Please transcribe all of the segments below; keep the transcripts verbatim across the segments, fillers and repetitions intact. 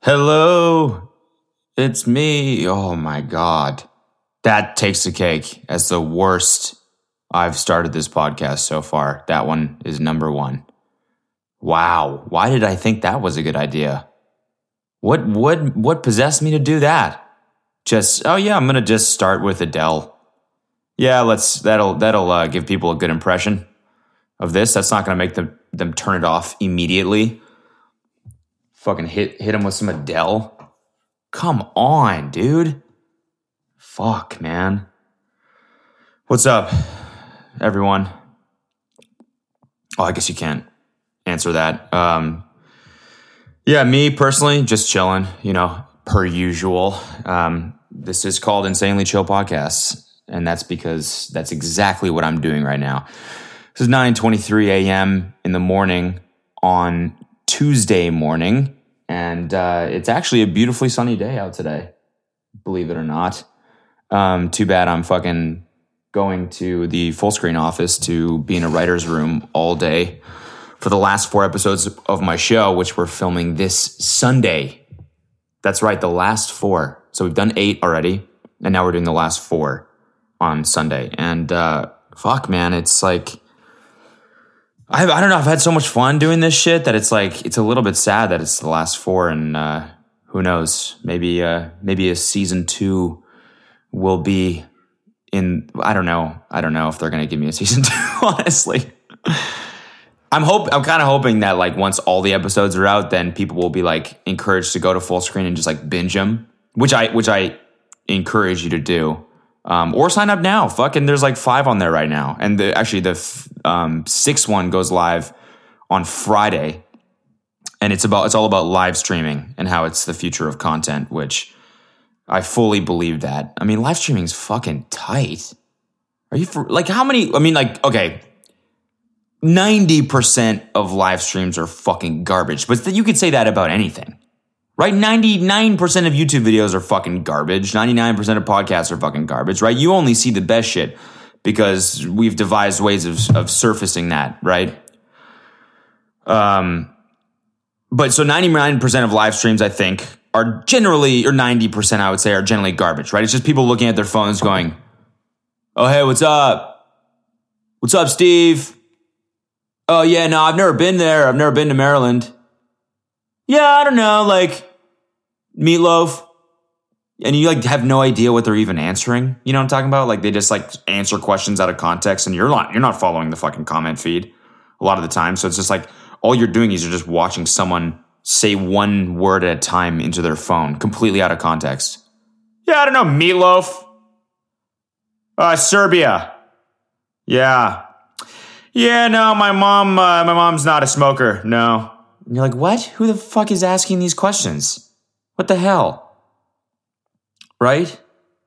Hello, it's me. Oh my God. That takes the cake as the worst I've started this podcast so far. That one is number one. Wow. Why did I think that was a good idea? What what what possessed me to do that? Just, oh yeah, I'm going to just start with Adele. Yeah, let's that'll that'll uh, give people a good impression of this. That's not going to make them them turn it off immediately. Fucking hit hit him with some Adele. Come on, dude. Fuck, man. What's up, everyone? Oh, I guess you can't answer that. Um, yeah, me personally, just chilling, you know, per usual. Um, this is called Insanely Chill Podcasts, and that's because that's exactly what I'm doing right now. This is nine twenty-three a.m. in the morning on Tuesday morning. And uh, it's actually a beautifully sunny day out today, believe it or not. Um, too bad I'm fucking going to the full screen office to be in a writer's room all day for the last four episodes of my show, which we're filming this Sunday. That's right, the last four. So we've done eight already, and now we're doing the last four on Sunday. And uh, fuck, man, it's like... I've, I don't know. I've had so much fun doing this shit that it's like it's a little bit sad that it's the last four, and uh, who knows? Maybe uh, maybe a season two will be in. I don't know. I don't know if they're gonna give me a season two. Honestly, I'm hope. I'm kind of hoping that like once all the episodes are out, then people will be like encouraged to go to full screen and just like binge them, which I which I encourage you to do. Um, or sign up now. Fucking, there's like five on there right now. And the, actually, the f- um, sixth one goes live on Friday. And it's about it's all about live streaming and how it's the future of content, which I fully believe that. I mean, live streaming is fucking tight. Are you for, like, how many? I mean, like, okay, ninety percent of live streams are fucking garbage. But you could say that about anything. Right? ninety-nine percent of YouTube videos are fucking garbage. ninety-nine percent of podcasts are fucking garbage, right? You only see the best shit because we've devised ways of, of surfacing that, right? Um, but so ninety-nine percent of live streams, I think, are generally, or ninety percent, I would say, are generally garbage, right? It's just people looking at their phones going, oh, hey, what's up? What's up, Steve? Oh, yeah, no, I've never been there. I've never been to Maryland. Yeah, I don't know, like, Meatloaf. And you, like, have no idea what they're even answering. You know what I'm talking about? Like, they just, like, answer questions out of context, and you're not, you're not following the fucking comment feed a lot of the time. So it's just like, all you're doing is you're just watching someone say one word at a time into their phone, completely out of context. Yeah, I don't know, Meatloaf. Uh, Serbia. Yeah. Yeah, no, my mom, uh, my mom's not a smoker, no. And you're like, what? Who the fuck is asking these questions? What the hell? Right?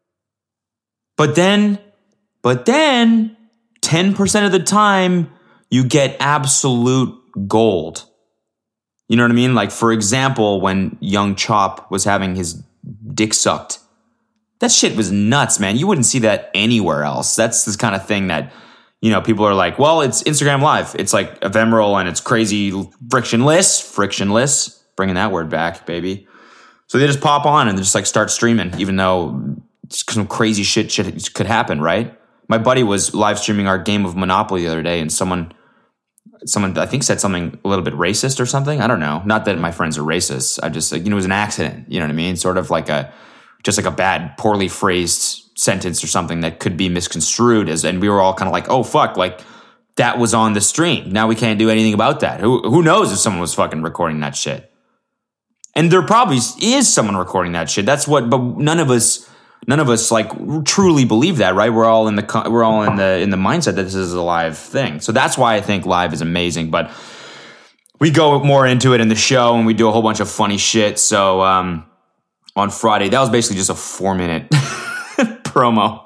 But then, but then, ten percent of the time, you get absolute gold. You know what I mean? Like, for example, when Young Chop was having his dick sucked. That shit was nuts, man. You wouldn't see that anywhere else. That's this kind of thing that... You know, people are like, well, it's Instagram Live. It's like ephemeral and it's crazy frictionless. Frictionless. Bringing that word back, baby. So they just pop on and they just like start streaming, even though some crazy shit, shit could happen, right? My buddy was live streaming our game of Monopoly the other day, and someone, someone I think said something a little bit racist or something. I don't know. Not that my friends are racist. I just, like, you know, it was an accident. You know what I mean? Sort of like a, just like a bad, poorly phrased sentence or something that could be misconstrued as, and we were all kind of like, oh fuck, like that was on the stream. Now we can't do anything about that. Who who knows if someone was fucking recording that shit? And there probably is someone recording that shit. That's what, but none of us, none of us like truly believe that, right? We're all in the we're all in the in the mindset that this is a live thing. So that's why I think live is amazing. But we go more into it in the show, and we do a whole bunch of funny shit. So um, on Friday, that was basically just a four minute. promo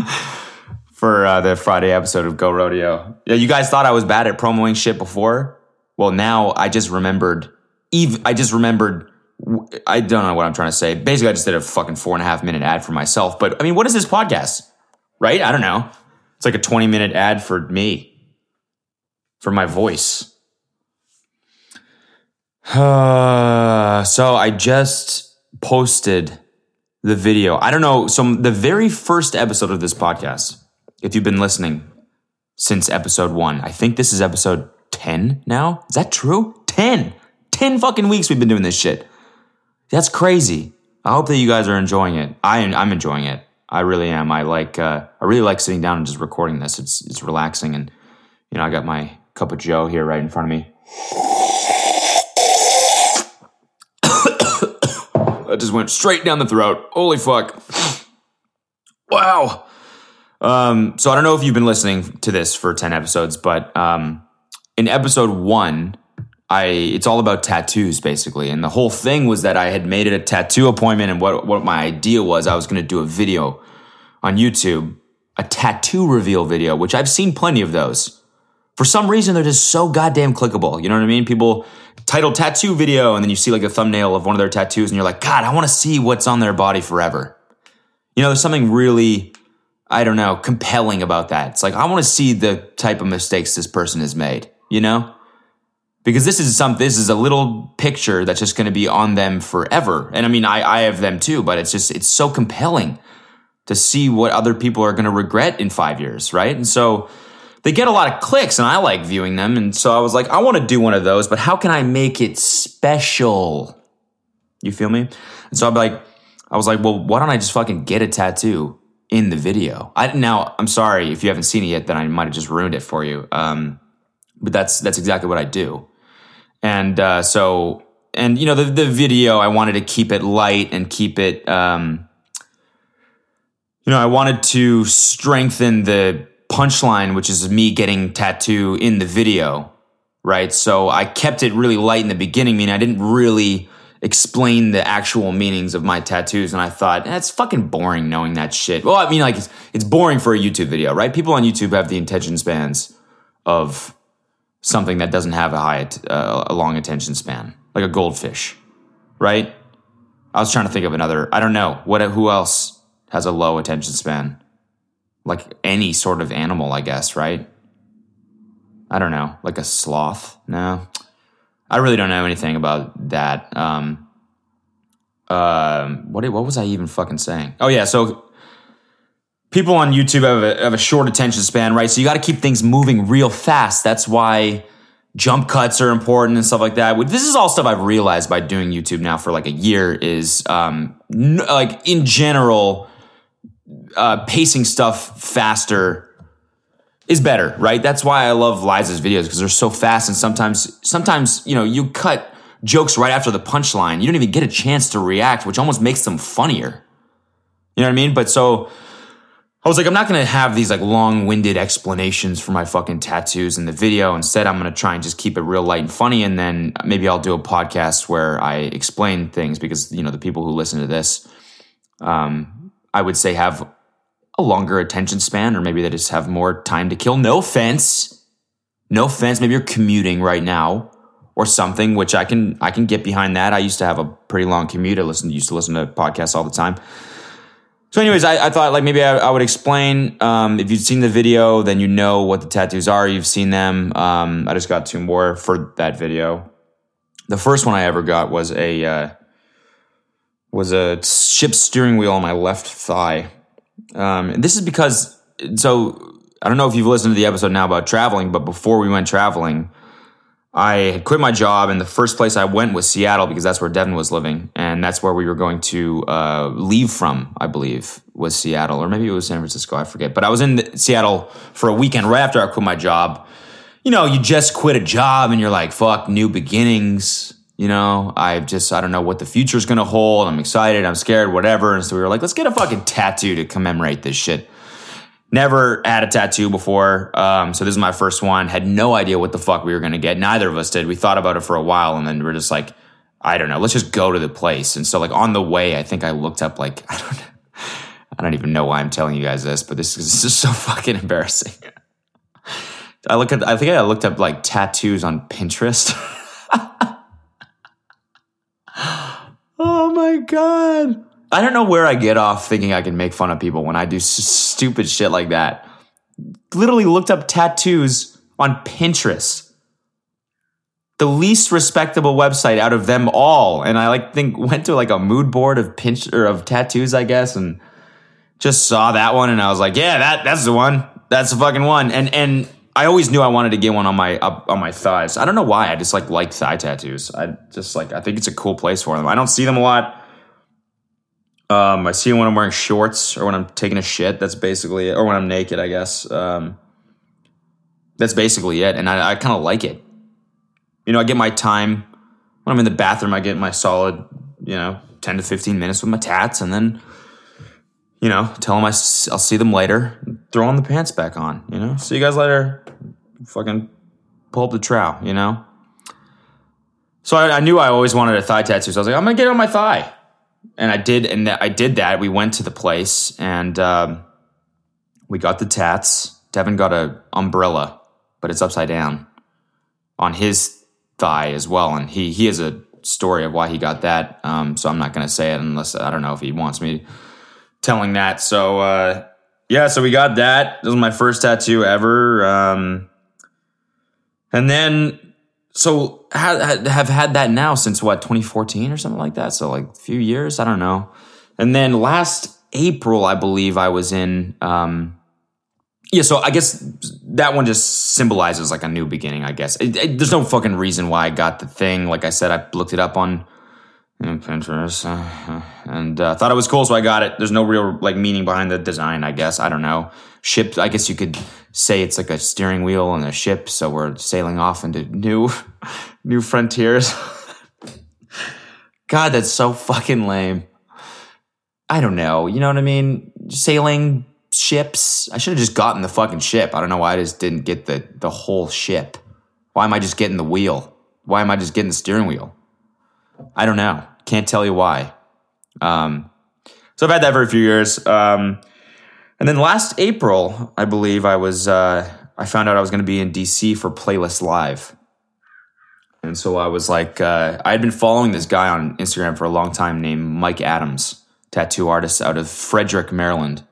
for uh, the Friday episode of Go Rodeo. Yeah, you guys thought I was bad at promoing shit before? Well, now I just remembered. Eve, I just remembered. I don't know what I'm trying to say. Basically, I just did a fucking four and a half minute ad for myself. But I mean, what is this podcast? Right? I don't know. It's like a twenty minute ad for me, for my voice. Uh, so I just posted the video. I don't know. So the very first episode of this podcast, if you've been listening since episode one, I think this is episode ten now. Is that true? ten. ten fucking weeks we've been doing this shit. That's crazy. I hope that you guys are enjoying it. I, I'm enjoying it. I really am. I like, uh, I really like sitting down and just recording this. It's, it's relaxing. And, you know, I got my cup of Joe here right in front of me. That just went straight down the throat. Holy fuck. Wow. Um, so I don't know if you've been listening to this for ten episodes, but um, in episode one, I it's all about tattoos, basically. And the whole thing was that I had made it a tattoo appointment, and what, what my idea was, I was going to do a video on YouTube, a tattoo reveal video, which I've seen plenty of those. For some reason, they're just so goddamn clickable. You know what I mean? People title tattoo video, and then you see like a thumbnail of one of their tattoos, and you're like, God, I want to see what's on their body forever. You know, there's something really, I don't know, compelling about that. It's like, I want to see the type of mistakes this person has made, you know? Because this is some, this is a little picture that's just going to be on them forever. And I mean, I, I have them too, but it's just, it's so compelling to see what other people are going to regret in five years, right? And so they get a lot of clicks, and I like viewing them. And so I was like, I want to do one of those, but how can I make it special? You feel me? And so I'm like, I was like, well, why don't I just fucking get a tattoo in the video? I now, I'm sorry if you haven't seen it yet, then I might have just ruined it for you. Um, but that's that's exactly what I do. And uh, so, and you know, the the video, I wanted to keep it light and keep it, um, you know, I wanted to strengthen the punchline, which is me getting tattoo in the video, right? So I kept it really light in the beginning, meaning I didn't really explain the actual meanings of my tattoos, and I thought, eh, it's fucking boring knowing that shit. Well, I mean, like, it's, it's boring for a YouTube video, right? People on YouTube have the attention spans of something that doesn't have a high, uh, a long attention span, like a goldfish, right? I was trying to think of another, I don't know, what, who else has a low attention span? Like any sort of animal, I guess, right? I don't know. Like a sloth? No. I really don't know anything about that. Um, uh, what what was I even fucking saying? Oh, yeah. So people on YouTube have a, have a short attention span, right? So you got to keep things moving real fast. That's why jump cuts are important and stuff like that. This is all stuff I've realized by doing YouTube now for like a year is um, n- like in general, Uh, pacing stuff faster is better, right? That's why I love Liza's videos, because they're so fast, and sometimes, sometimes you know, you cut jokes right after the punchline. You don't even get a chance to react, which almost makes them funnier. You know what I mean? But so I was like, I'm not going to have these like long-winded explanations for my fucking tattoos in the video. Instead, I'm going to try and just keep it real light and funny, and then maybe I'll do a podcast where I explain things, because you know the people who listen to this, um, I would say have a longer attention span, or maybe they just have more time to kill. No offense. No offense. Maybe you're commuting right now or something, which I can I can get behind that. I used to have a pretty long commute. I listened, used to listen to podcasts all the time. So anyways, I, I thought like maybe I, I would explain. Um, if you've seen the video, then you know what the tattoos are. You've seen them. Um, I just got two more for that video. The first one I ever got was a uh, was a ship steering wheel on my left thigh. Um, and this is because, so I don't know if you've listened to the episode now about traveling, but before we went traveling, I had quit my job, and the first place I went was Seattle, because that's where Devin was living, and that's where we were going to uh, leave from, I believe, was Seattle, or maybe it was San Francisco, I forget. But I was in Seattle for a weekend right after I quit my job. You know, you just quit a job, and you're like, fuck, new beginnings. You know, I just, I don't know what the future's going to hold. I'm excited. I'm scared, whatever. And so we were like, let's get a fucking tattoo to commemorate this shit. Never had a tattoo before. Um, so this is my first one. Had no idea what the fuck we were going to get. Neither of us did. We thought about it for a while, and then we we're just like, I don't know, let's just go to the place. And so like on the way, I think I looked up like, I don't know, I don't even know why I'm telling you guys this, but this is just so fucking embarrassing. I look at, I think I looked up like tattoos on Pinterest. Oh my God. I don't know where I get off thinking I can make fun of people when I do s- stupid shit like that. Literally looked up tattoos on Pinterest. the least respectable website out of them all. And I like think went to like a mood board of pinch or of tattoos, I guess, and just saw that one, and I was like, yeah, that that's the one. That's the fucking one. And and I always knew I wanted to get one on my up on my thighs. I don't know why. I just like like thigh tattoos. I just like I think it's a cool place for them. I don't see them a lot. Um, I see them when I'm wearing shorts or when I'm taking a shit. That's basically it. Or when I'm naked, I guess. Um, that's basically it. And I, I kind of like it. You know, I get my time when I'm in the bathroom. I get my solid, you know, ten to fifteen minutes with my tats, and then, you know, tell them I, I'll see them later. Throw on the pants back on, you know. See you guys later. Fucking pull up the trowel, you know. So I, I knew I always wanted a thigh tattoo. So I was like, I'm going to get it on my thigh. And I did, and I did that. We went to the place, and um, we got the tats. Devin got an umbrella, but it's upside down on his thigh as well. And he he has a story of why he got that. Um, so I'm not going to say it unless, I don't know if he wants me telling that. So, uh, yeah, so we got that. This was my first tattoo ever. Um, and then, so ha- have had that now since what, twenty fourteen or something like that. So like a few years, I don't know. And then last April, I believe I was in, um, yeah, so I guess that one just symbolizes like a new beginning, I guess. It, it, there's no fucking reason why I got the thing. Like I said, I looked it up on you know, Pinterest uh, and uh, thought it was cool, so I got it. There's no real like meaning behind the design, I guess. I don't know. Ship, I guess you could say it's like a steering wheel on a ship, so we're sailing off into new, new frontiers. God, that's so fucking lame. I don't know. You know what I mean? Sailing ships. I should have just gotten the fucking ship. I don't know why I just didn't get the, the whole ship. Why am I just getting the wheel? Why am I just getting the steering wheel? I don't know. Can't tell you why. Um, so I've had that for a few years. Um, and then last April, I believe I was, uh, I found out I was going to be in D C for Playlist Live. And so I was like, uh, I had been following this guy on Instagram for a long time named Mike Adams, tattoo artist out of Frederick, Maryland.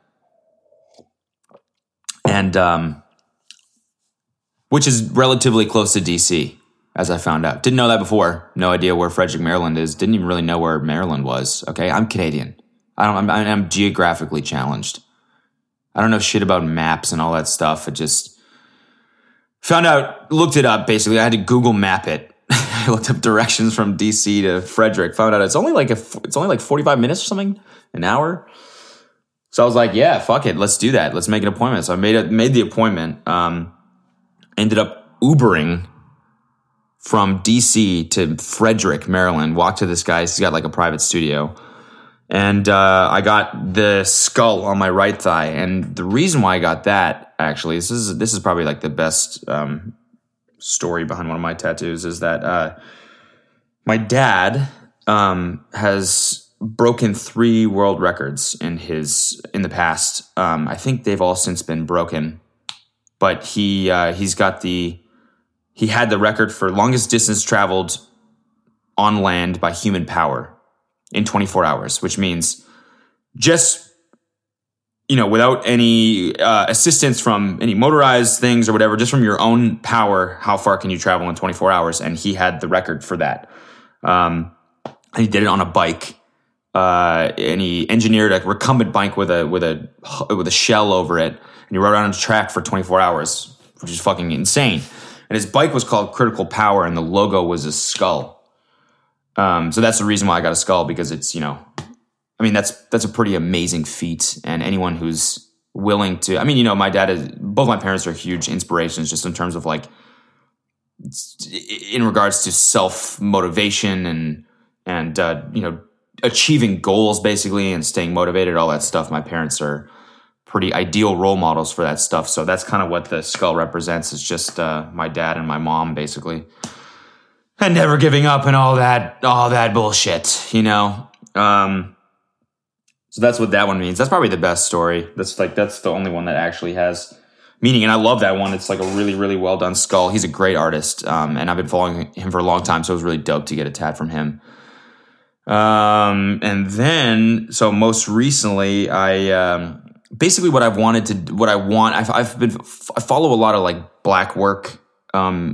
And, um, which is relatively close to D C, as I found out. Didn't know that before. No idea where Frederick, Maryland is. Didn't even really know where Maryland was. Okay, I'm Canadian. I don't. I'm, I'm geographically challenged. I don't know shit about maps and all that stuff. I just found out, looked it up. Basically, I had to Google Map it. I looked up directions from D C to Frederick. Found out it's only like a. It's only like forty-five minutes or something, an hour. So I was like, yeah, fuck it, let's do that. Let's make an appointment. So I made it. Made the appointment. Um, ended up Ubering from D C to Frederick, Maryland. Walked to this guy's. He's got like a private studio. And uh, I got the skull on my right thigh. And the reason why I got that, actually, this is this is probably like the best um, story behind one of my tattoos, is that uh, my dad um, has broken three world records in his in the past. Um, I think they've all since been broken. But he uh, he's got the he had the record for longest distance traveled on land by human power in twenty-four hours, which means just, you know, without any uh, assistance from any motorized things or whatever, just from your own power, how far can you travel in twenty-four hours? And he had the record for that. Um, and he did it on a bike. Uh, and he engineered a recumbent bike with a with a with a shell over it, and he rode around on a track for twenty-four hours, which is fucking insane. And his bike was called Critical Power, and the logo was a skull. Um, so that's the reason why I got a skull, because it's, you know, I mean, that's, that's a pretty amazing feat. And anyone who's willing to, I mean, you know, my dad is, both my parents are huge inspirations just in terms of like, in regards to self-motivation and, and, uh, you know, achieving goals basically and staying motivated, all that stuff. My parents are pretty ideal role models for that stuff. So that's kind of what the skull represents. It's just, uh, my dad and my mom basically. And never giving up and all that, all that bullshit, you know? Um, so that's what that one means. That's probably the best story. That's like, that's the only one that actually has meaning. And I love that one. It's like a really, really well done skull. He's a great artist. Um, and I've been following him for a long time. So it was really dope to get a tat from him. Um, and then, so most recently I, um, basically what I've wanted to, what I want, I've, I've been, I follow a lot of like black work, um,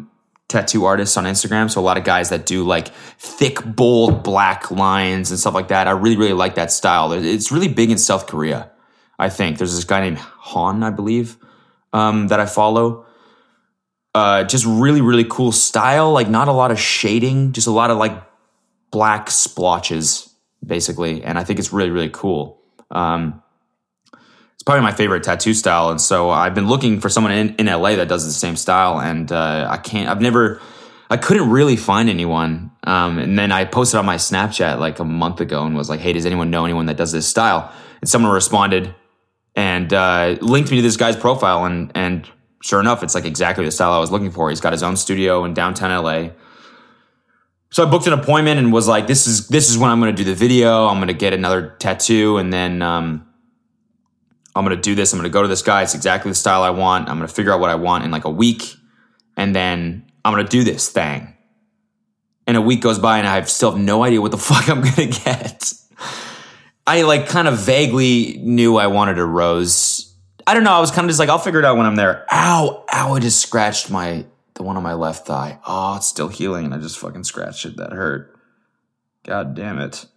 tattoo artists on Instagram. So a lot of guys that do like thick, bold black lines and stuff like that. I really, really like that style. It's really big in South Korea, I think. There's this guy named Han, I believe, um, that I follow. Uh, just really, really cool style. Like not a lot of shading, just a lot of like black splotches, basically. And I think it's really, really cool. Um, it's probably my favorite tattoo style. And so I've been looking for someone in, in L A that does the same style. And uh, I can't, I've never, I couldn't really find anyone. Um, and then I posted on my Snapchat like a month ago and was like, hey, does anyone know anyone that does this style? And someone responded and uh, linked me to this guy's profile. And, and sure enough, it's like exactly the style I was looking for. He's got his own studio in downtown L A. So I booked an appointment and was like, this is this is when I'm going to do the video. I'm going to get another tattoo, and then um, I'm going to do this. I'm going to go to this guy. It's exactly the style I want. I'm going to figure out what I want in like a week, and then I'm going to do this thing. And a week goes by, and I still have no idea what the fuck I'm going to get. I like kind of vaguely knew I wanted a rose. I don't know. I was kind of just like, I'll figure it out when I'm there. Ow, ow, I just scratched my... the one on my left thigh. Oh, it's still healing, and I just fucking scratched it. That hurt. God damn it.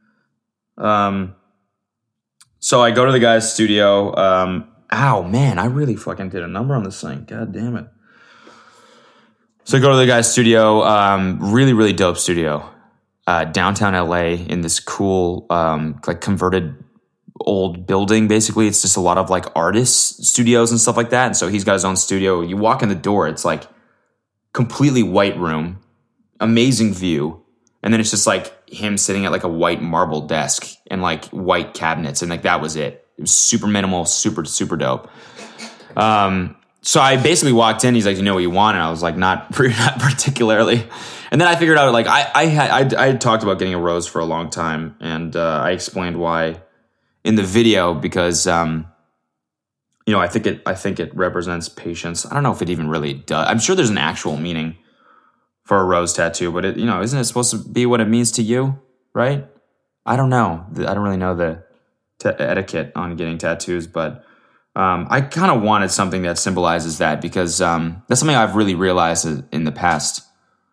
Um. So I go to the guy's studio. Um. Ow, man, I really fucking did a number on this thing. God damn it. So I go to the guy's studio. Um. Really, really dope studio. Uh. Downtown L A in this cool, um, like converted old building. Basically, it's just a lot of like artists' studios and stuff like that. And so he's got his own studio. You walk in the door, it's like completely white room, amazing view, and then it's just like him sitting at like a white marble desk and like white cabinets, and like that was it. It was super minimal, super super dope. Um, so I basically walked in. He's like, "You know what you want?" And I was like, "Not, not particularly." And then I figured out like I I had I, I had talked about getting a rose for a long time, and uh, I explained why in the video because. Um, You know, I think it. I think it represents patience. I don't know if it even really does. I'm sure there's an actual meaning for a rose tattoo, but it, you know, isn't it supposed to be what it means to you, right? I don't know. I don't really know the t- etiquette on getting tattoos, but um, I kind of wanted something that symbolizes that because um, that's something I've really realized in the past.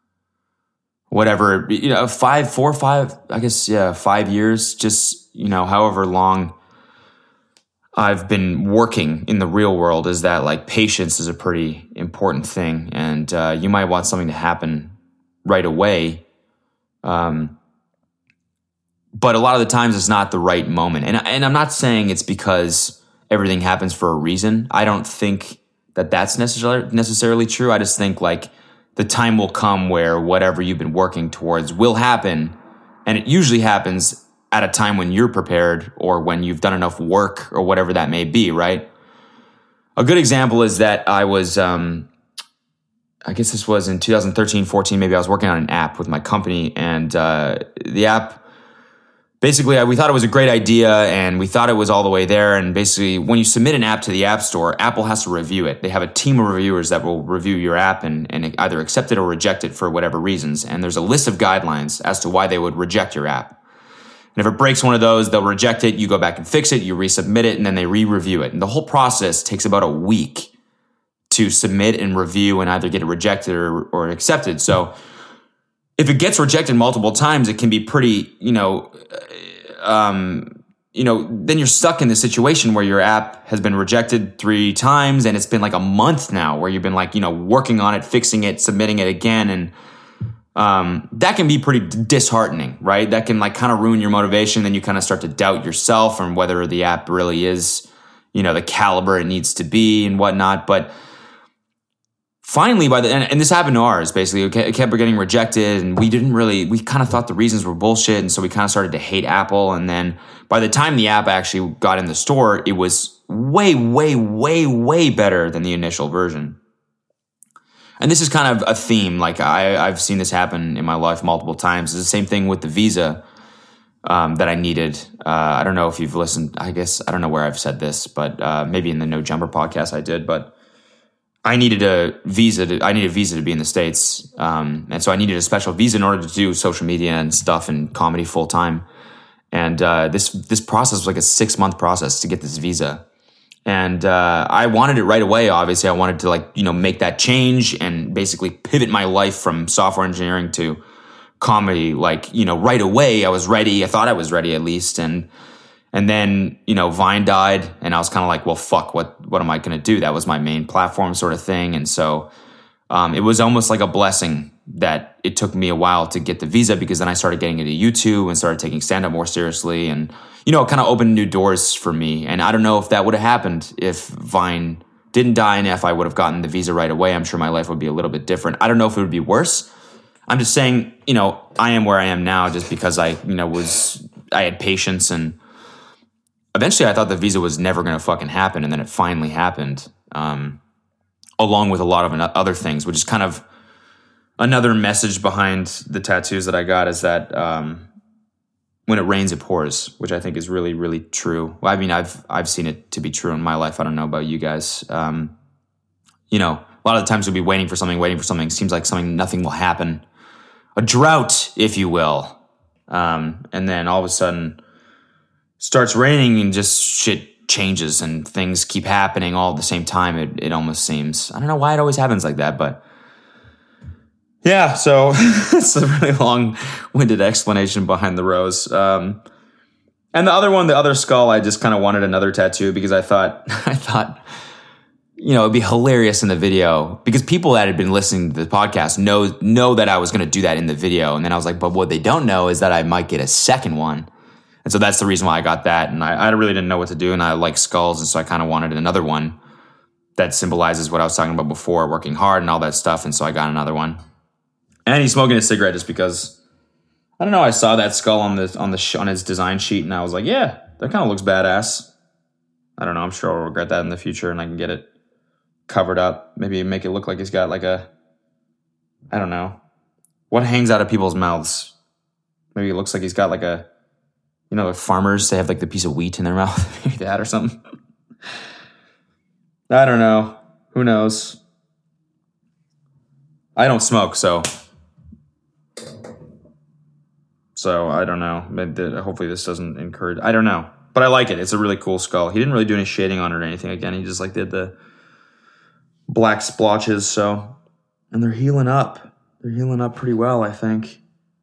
Whatever, you know, five, four, five, I guess, yeah, five years. Just you know, however long I've been working in the real world is that like patience is a pretty important thing, and uh, you might want something to happen right away, um, but a lot of the times it's not the right moment. And and I'm not saying it's because everything happens for a reason. I don't think that that's necessarily necessarily true. I just think like the time will come where whatever you've been working towards will happen, and it usually happens at a time when you're prepared or when you've done enough work or whatever that may be, right? A good example is that I was, um, I guess this was in two thousand thirteen, fourteen, maybe I was working on an app with my company, and uh, the app, basically we thought it was a great idea and we thought it was all the way there, and basically when you submit an app to the App Store, Apple has to review it. They have a team of reviewers that will review your app and, and either accept it or reject it for whatever reasons, and there's a list of guidelines as to why they would reject your app. And if it breaks one of those, they'll reject it. You go back and fix it. You resubmit it, and then they re-review it. And the whole process takes about a week to submit and review and either get it rejected or, or accepted. So if it gets rejected multiple times, it can be pretty, you know, um, you know, then you're stuck in this situation where your app has been rejected three times, and it's been like a month now where you've been like, you know, working on it, fixing it, submitting it again, and Um, that can be pretty disheartening, right? That can like kind of ruin your motivation. Then you kind of start to doubt yourself and whether the app really is, you know, the caliber it needs to be and whatnot. But finally, by the and, and this happened to ours, basically, it kept getting rejected, and we didn't really, we kind of thought the reasons were bullshit, and so we kind of started to hate Apple. And then by the time the app actually got in the store, it was way, way, way, way better than the initial version. And this is kind of a theme. Like I, I've seen this happen in my life multiple times. It's the same thing with the visa um, that I needed. Uh, I don't know if you've listened. I guess I don't know where I've said this, but uh, maybe in the No Jumper podcast I did. But I needed a visa. To, I needed a visa to be in the States, um, and so I needed a special visa in order to do social media and stuff and comedy full time. And uh, this this process was like a six month process to get this visa. And uh, I wanted it right away, obviously. I wanted to, like, you know, make that change and basically pivot my life from software engineering to comedy. Like, you know, right away I was ready. I thought I was ready at least. And and then, you know, Vine died and I was kind of like, well, fuck, what, what am I going to do? That was my main platform sort of thing. And so um, it was almost like a blessing that it took me a while to get the visa, because then I started getting into YouTube and started taking stand-up more seriously. And, you know, it kind of opened new doors for me. And I don't know if that would have happened if Vine didn't die and if I would have gotten the visa right away. I'm sure my life would be a little bit different. I don't know if it would be worse. I'm just saying, you know, I am where I am now just because I, you know, was, I had patience, and eventually I thought the visa was never going to fucking happen. And then it finally happened, um, along with a lot of other things, which is kind of another message behind the tattoos that I got, is that um, when it rains, it pours, which I think is really, really true. Well, I mean, I've I've seen it to be true in my life. I don't know about you guys. Um, you know, a lot of the times we'll be waiting for something, waiting for something. Seems like something, nothing will happen. A drought, if you will. Um, and then all of a sudden starts raining and just shit changes and things keep happening all at the same time. It, it almost seems. I don't know why it always happens like that, but yeah, so it's a really long-winded explanation behind the rose. Um, and the other one, the other skull, I just kind of wanted another tattoo because I thought, I thought, you know, it'd be hilarious in the video, because people that had been listening to the podcast know know that I was going to do that in the video. And then I was like, but what they don't know is that I might get a second one. And so that's the reason why I got that. And I, I really didn't know what to do, and I like skulls, and so I kind of wanted another one that symbolizes what I was talking about before, working hard and all that stuff. And so I got another one. And he's smoking a cigarette just because, I don't know, I saw that skull on the on the sh- on his design sheet, and I was like, yeah, that kind of looks badass. I don't know, I'm sure I'll regret that in the future, and I can get it covered up. Maybe make it look like he's got like a, I don't know, what hangs out of people's mouths? Maybe it looks like he's got like a, you know, like farmers, they have like the piece of wheat in their mouth, maybe that or something. I don't know. Who knows? I don't smoke, so... So, I don't know. Hopefully this doesn't encourage... I don't know. But I like it. It's a really cool skull. He didn't really do any shading on it or anything. Again, he just like did the black splotches, so... And they're healing up. They're healing up pretty well, I think.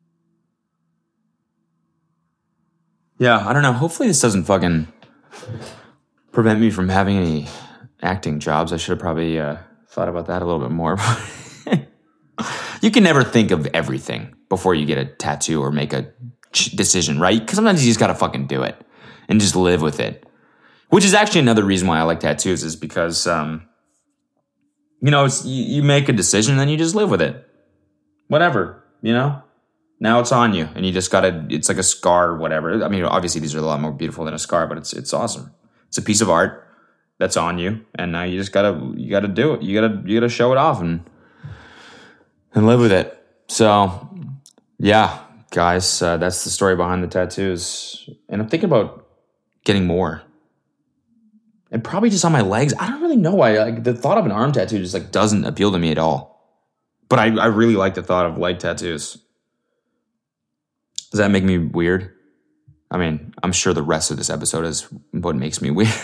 Yeah, I don't know. Hopefully this doesn't fucking prevent me from having any acting jobs. I should have probably uh, thought about that a little bit more. You can never think of everything before you get a tattoo or make a decision, right? Because sometimes you just got to fucking do it and just live with it. Which is actually another reason why I like tattoos, is because, um, you know, it's, you, you make a decision and then you just live with it. Whatever, you know? Now it's on you, and you just got to, it's like a scar or whatever. I mean, obviously these are a lot more beautiful than a scar, but it's it's awesome. It's a piece of art that's on you, and now you just got to, you got to do it. You got to, you got to show it off and and live with it. So, yeah, guys, uh, that's the story behind the tattoos. And I'm thinking about getting more. And probably just on my legs. I don't really know why. Like, the thought of an arm tattoo just like doesn't appeal to me at all. But I, I really like the thought of leg tattoos. Does that make me weird? I mean, I'm sure the rest of this episode is what makes me weird.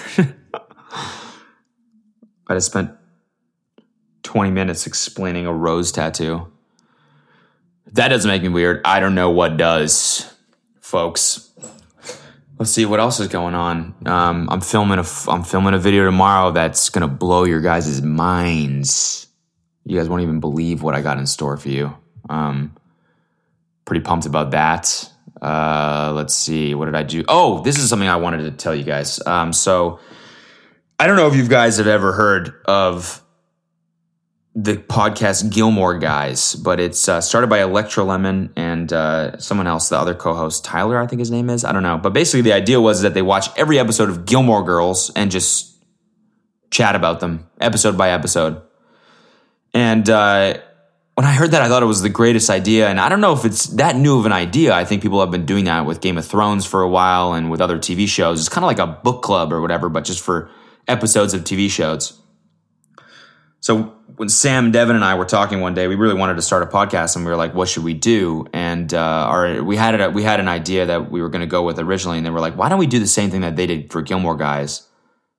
I just spent twenty minutes explaining a rose tattoo. If that doesn't make me weird, I don't know what does, folks. Let's see what else is going on. Um, I'm filming a I'm filming a video tomorrow that's gonna blow your guys' minds. You guys won't even believe what I got in store for you. Um, pretty pumped about that. Uh, let's see, what did I do? Oh, this is something I wanted to tell you guys. Um, so I don't know if you guys have ever heard of the podcast Gilmore Guys, but it's uh, started by Electra Lemon and uh, someone else, the other co-host, Tyler, I think his name is. I don't know. But basically the idea was that they watch every episode of Gilmore Girls and just chat about them, episode by episode. And uh, when I heard that, I thought it was the greatest idea. And I don't know if it's that new of an idea. I think people have been doing that with Game of Thrones for a while and with other T V shows. It's kind of like a book club or whatever, but just for episodes of T V shows. So when Sam, Devin, and I were talking one day, we really wanted to start a podcast, and we were like, "What should we do?" And uh, our we had it, we had an idea that we were going to go with originally, and they were like, "Why don't we do the same thing that they did for Gilmore Guys,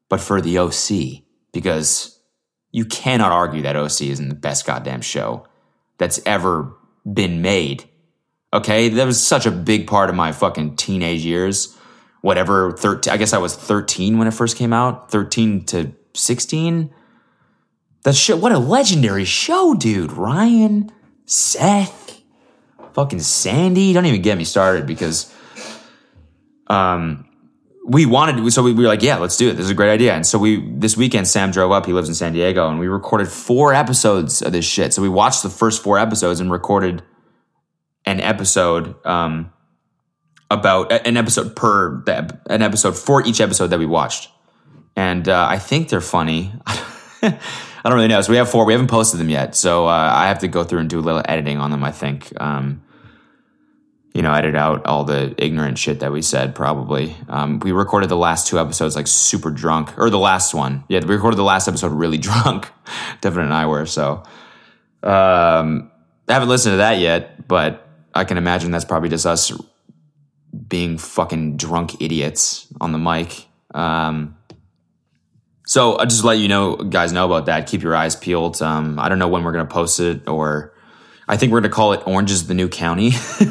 but for the O C, because you cannot argue that O C isn't the best goddamn show that's ever been made. Okay? That was such a big part of my fucking teenage years. Whatever, thirteen, I guess I was thirteen when it first came out. thirteen to sixteen. That shit, what a legendary show, dude. Ryan, Seth, fucking Sandy. Don't even get me started because um, we wanted, so we, we were like, yeah, let's do it. This is a great idea. And so we, this weekend, Sam drove up. He lives in San Diego, and we recorded four episodes of this shit. So we watched the first four episodes and recorded an episode, um, about an episode per, an episode for each episode that we watched. And uh, I think they're funny. I don't really know. So we have four. We haven't posted them yet. So uh, I have to go through and do a little editing on them, I think. Um, you know, edit out all the ignorant shit that we said, probably. Um, we recorded the last two episodes like super drunk. Or the last one. Yeah, we recorded the last episode really drunk. Devin and I were. So um, I haven't listened to that yet. But I can imagine that's probably just us being fucking drunk idiots on the mic. Um So I'll just let you know, guys know about that. Keep your eyes peeled. Um, I don't know when we're going to post it, or I think we're going to call it Orange is the New County.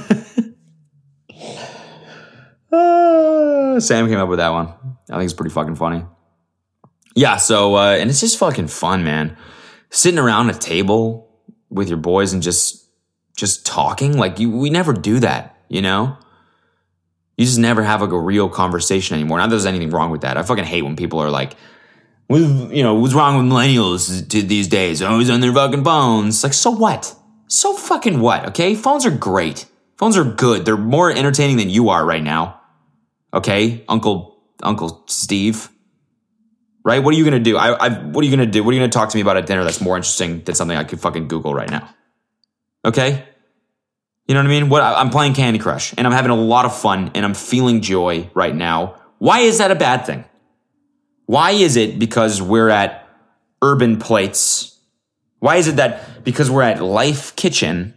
uh, Sam came up with that one. I think it's pretty fucking funny. Yeah, so, uh, and it's just fucking fun, man. Sitting around a table with your boys and just, just talking. Like, you, we never do that, you know? You just never have like a real conversation anymore. Not that there's anything wrong with that. I fucking hate when people are like, you know, what's wrong with millennials these days? Always on their fucking phones. Like, so what? So fucking what, okay? Phones are great. Phones are good. They're more entertaining than you are right now. Okay? Uncle, Uncle Steve. Right? What are you going to do? I, I, what are you going to do? What are you going to talk to me about at dinner that's more interesting than something I could fucking Google right now? Okay? You know what I mean? What I'm playing Candy Crush, and I'm having a lot of fun, and I'm feeling joy right now. Why is that a bad thing? Why is it because we're at Urban Plates? Why is it that because we're at Life Kitchen,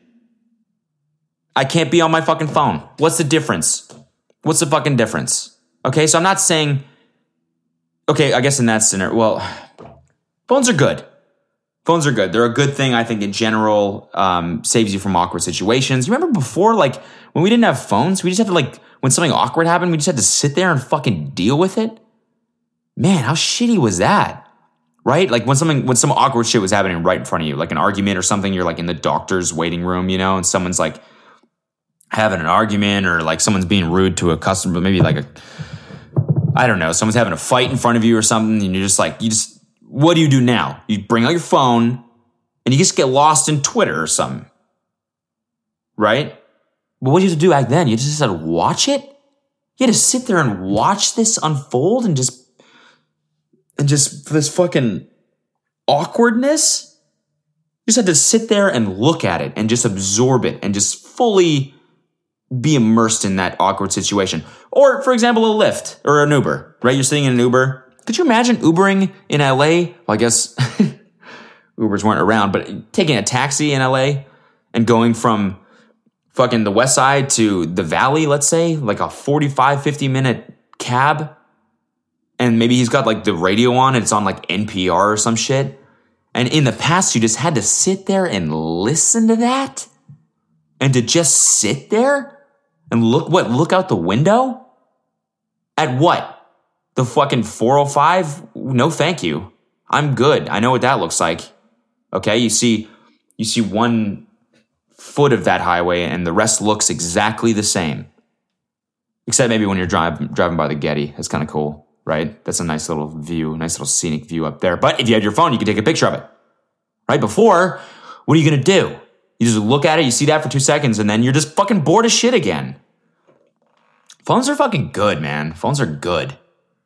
I can't be on my fucking phone? What's the difference? What's the fucking difference? Okay, so I'm not saying, okay, I guess in that scenario, well, phones are good. Phones are good. They're a good thing, I think, in general. Um, saves you from awkward situations. You remember before, like, when we didn't have phones, we just had to, like, when something awkward happened, we just had to sit there and fucking deal with it? Man, how shitty was that? Right? Like when something, when some awkward shit was happening right in front of you, like an argument or something, you're like in the doctor's waiting room, you know, and someone's like having an argument, or like someone's being rude to a customer, maybe like a, I don't know, someone's having a fight in front of you or something, and you're just like, you just, what do you do now? You bring out your phone and you just get lost in Twitter or something. Right? But what do you have to do back then? You just had to watch it? You had to sit there and watch this unfold and just And just this fucking awkwardness. You just had to sit there and look at it and just absorb it and just fully be immersed in that awkward situation. Or, for example, a Lyft or an Uber, right? You're sitting in an Uber. Could you imagine Ubering in L A? Well, I guess Ubers weren't around, but taking a taxi in L A and going from fucking the West Side to the Valley, let's say, like a forty-five, fifty minute cab. And maybe he's got like the radio on and it's on like N P R or some shit. And in the past, you just had to sit there and listen to that? And to just sit there and look, what, look out the window? At what? The fucking four oh five? No, thank you. I'm good. I know what that looks like. Okay, you see, you see one foot of that highway and the rest looks exactly the same. Except maybe when you're driving driving by the Getty. That's kind of cool. Right? That's a nice little view, nice little scenic view up there. But if you had your phone, you could take a picture of it. Right? Before, what are you going to do? You just look at it, you see that for two seconds, and then you're just fucking bored as shit again. Phones are fucking good, man. Phones are good.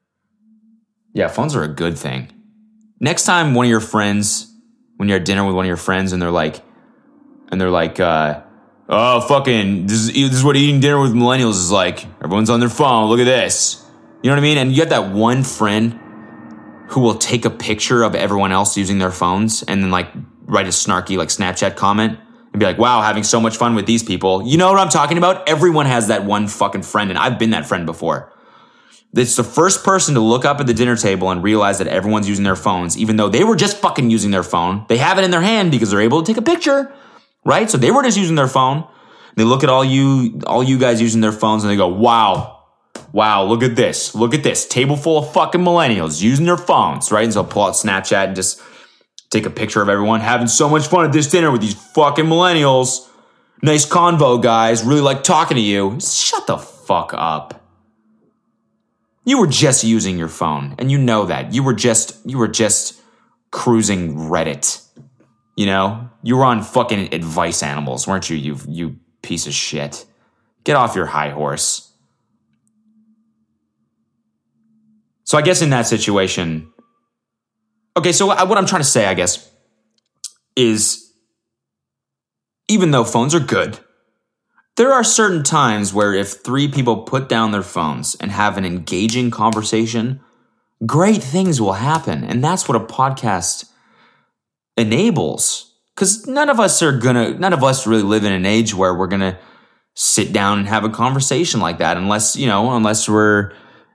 Yeah, phones are a good thing. Next time one of your friends, when you're at dinner with one of your friends, and they're like, and they're like, uh, oh, fucking, this is, this is what eating dinner with millennials is like. Everyone's on their phone. Look at this. You know what I mean? And you have that one friend who will take a picture of everyone else using their phones and then like write a snarky like Snapchat comment and be like, wow, having so much fun with these people. You know what I'm talking about? Everyone has that one fucking friend, and I've been that friend before. It's the first person to look up at the dinner table and realize that everyone's using their phones, even though they were just fucking using their phone. They have it in their hand because they're able to take a picture, right? So they were just using their phone. They look at all you, all you guys using their phones and they go, wow, wow, look at this. Look at this. Table full of fucking millennials using their phones, right? And so pull out Snapchat and just take a picture of everyone having so much fun at this dinner with these fucking millennials. Nice convo, guys. Really like talking to you. Shut the fuck up. You were just using your phone, and you know that. You were just you were just cruising Reddit. You know? You were on fucking Advice Animals, weren't you, you you piece of shit? Get off your high horse. So I guess in that situation... Okay, so what I'm trying to say, I guess, is even though phones are good, there are certain times where if three people put down their phones and have an engaging conversation, great things will happen. And that's what a podcast enables. Because none of us are gonna, none of us really live in an age where we're gonna sit down and have a conversation like that unless, you know, unless we're,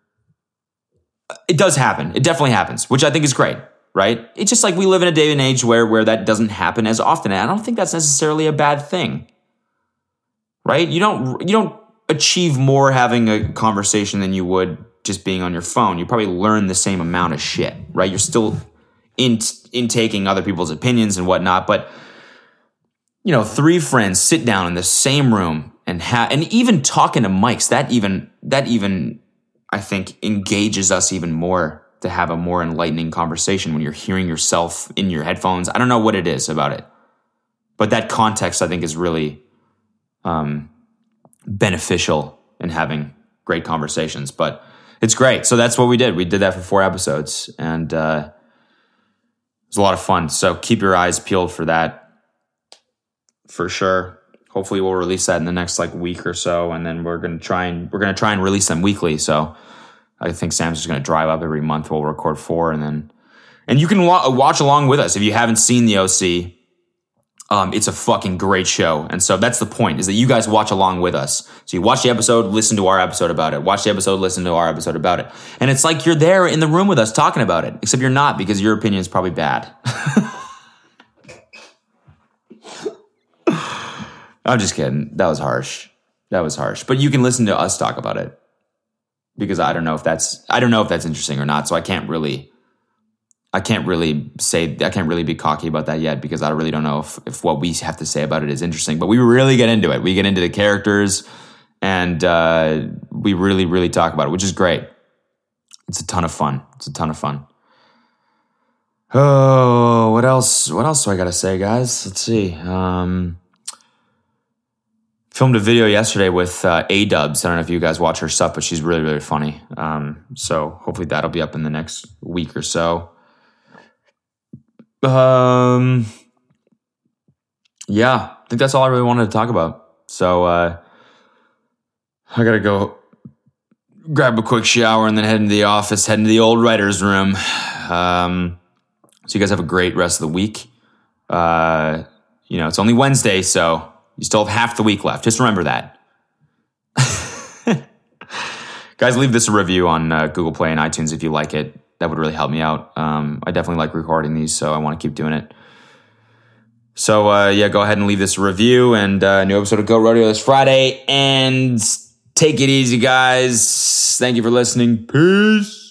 it does happen. It definitely happens, which I think is great, right? It's just like we live in a day and age where, where that doesn't happen as often. And I don't think that's necessarily a bad thing. Right? You don't you don't achieve more having a conversation than you would just being on your phone. You probably learn the same amount of shit, right? You're still in intaking other people's opinions and whatnot, but you know, three friends sit down in the same room and have and even talking to mics, that even that even I think engages us even more to have a more enlightening conversation when you're hearing yourself in your headphones. I don't know what it is about it, but that context I think is really Um, beneficial in having great conversations, but it's great. So that's what we did. We did that for four episodes, and uh, it was a lot of fun. So keep your eyes peeled for that, for sure. Hopefully, we'll release that in the next like week or so, and then we're gonna try and we're gonna try and release them weekly. So I think Sam's just gonna drive up every month. We'll record four, and then and you can wa- watch along with us if you haven't seen the O C. Um, it's a fucking great show. And so that's the point, is that you guys watch along with us. So you watch the episode, listen to our episode about it. Watch the episode, listen to our episode about it. And it's like you're there in the room with us talking about it, except you're not because your opinion is probably bad. I'm just kidding. That was harsh. That was harsh. But you can listen to us talk about it because I don't know if that's, I don't know if that's interesting or not. So I can't really... I can't really say, I can't really be cocky about that yet because I really don't know if, if what we have to say about it is interesting. But we really get into it. We get into the characters and uh, we really, really talk about it, which is great. It's a ton of fun. It's a ton of fun. Oh, what else? What else do I got to say, guys? Let's see. Um, filmed a video yesterday with uh, A-Dubs. I don't know if you guys watch her stuff, but she's really, really funny. Um, so hopefully that'll be up in the next week or so. Um, yeah, I think that's all I really wanted to talk about. So, uh, I gotta go grab a quick shower and then head into the office, head into the old writer's room. Um, so you guys have a great rest of the week. Uh, you know, it's only Wednesday, so you still have half the week left. Just remember that. Guys, leave this a review on uh, Google Play and iTunes if you like it. That would really help me out. Um, I definitely like recording these, so I want to keep doing it. So, uh, yeah, go ahead and leave this a review. And a uh, new episode of Go Rodeo this Friday. And take it easy, guys. Thank you for listening. Peace.